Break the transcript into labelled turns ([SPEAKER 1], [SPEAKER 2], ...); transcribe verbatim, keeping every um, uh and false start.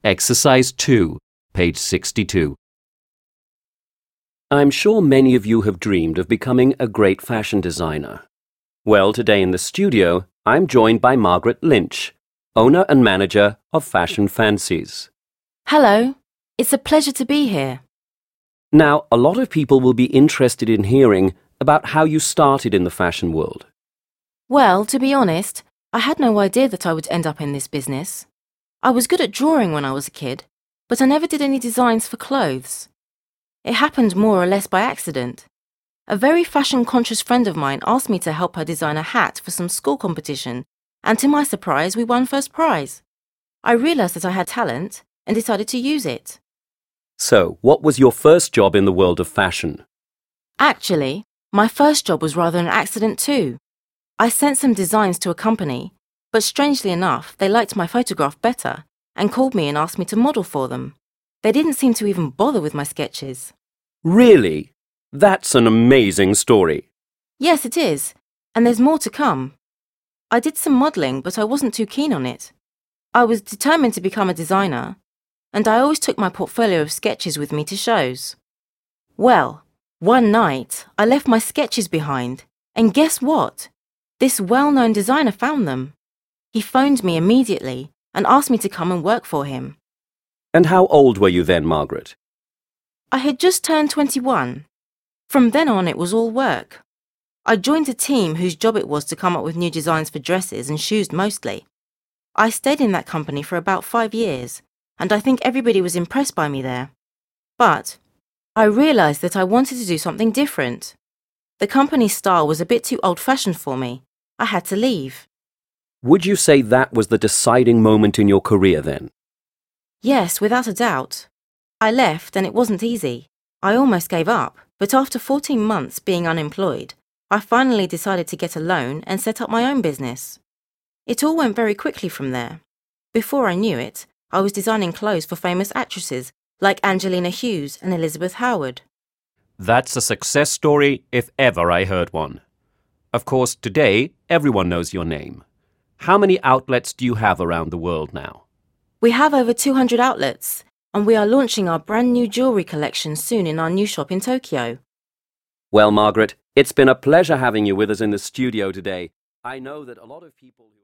[SPEAKER 1] Exercise two, page sixty-two. I'm sure many of you have dreamed of becoming a great fashion designer. Well, today in the studio, I'm joined by Margaret Lynch, owner and manager of Fashion Fancies.
[SPEAKER 2] Hello, it's a pleasure to be here.
[SPEAKER 1] Now, a lot of people will be interested in hearing about how you started in the fashion world.
[SPEAKER 2] Well, to be honest, I had no idea that I would end up in this business. I was good at drawing when I was a kid, but I never did any designs for clothes. It happened more or less by accident. A very fashion-conscious friend of mine asked me to help her design a hat for some school competition, and to my surprise, we won first prize. I realised that I had talent and decided to use it.
[SPEAKER 1] So, what was your first job in the world of fashion?
[SPEAKER 2] Actually, my first job was rather an accident too. I sent some designs to a company, but strangely enough, they liked my photograph better and called me and asked me to model for them. They didn't seem to even bother with my sketches.
[SPEAKER 1] Really? That's an amazing story.
[SPEAKER 2] Yes, it is, and there's more to come. I did some modelling, but I wasn't too keen on it. I was determined to become a designer, and I always took my portfolio of sketches with me to shows. Well, one night, I left my sketches behind, and guess what? This well-known designer found them. He phoned me immediately and asked me to come and work for him.
[SPEAKER 1] And how old were you then, Margaret?
[SPEAKER 2] I had just turned twenty-one. From then on, it was all work. I joined a team whose job it was to come up with new designs for dresses and shoes mostly. I stayed in that company for about five years, and I think everybody was impressed by me there. But I realised that I wanted to do something different. The company's style was a bit too old-fashioned for me. I had to leave.
[SPEAKER 1] Would you say that was the deciding moment in your career then?
[SPEAKER 2] Yes, without a doubt. I left and it wasn't easy. I almost gave up, but after fourteen months being unemployed, I finally decided to get a loan and set up my own business. It all went very quickly from there. Before I knew it, I was designing clothes for famous actresses like Angelina Hughes and Elizabeth Howard.
[SPEAKER 1] That's a success story if ever I heard one. Of course, today, everyone knows your name. How many outlets do you have around the world now?
[SPEAKER 2] We have over two hundred outlets, and we are launching our brand new jewellery collection soon in our new shop in Tokyo.
[SPEAKER 1] Well, Margaret, it's been a pleasure having you with us in the studio today. I know that a lot of people who